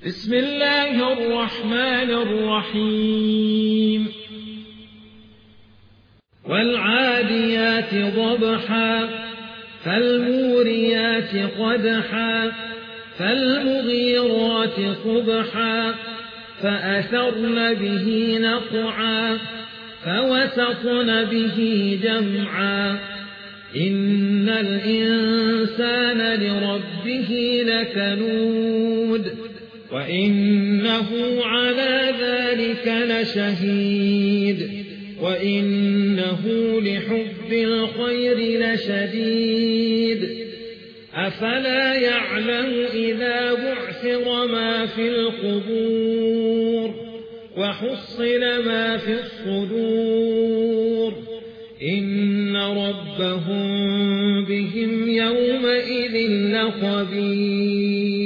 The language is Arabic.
بسم الله الرحمن الرحيم والعاديات ضبحا فالموريات قدحا فالمغيرات صبحا فأثرن به نقعا فوسطن به جمعا إن الإنسان لربه لكنود وإنه على ذلك لشهيد وإنه لحب الخير لشديد أفلا يعلم إذا بعثر ما في القبور وحصل ما في الصدور إن ربهم بهم يومئذ لخبير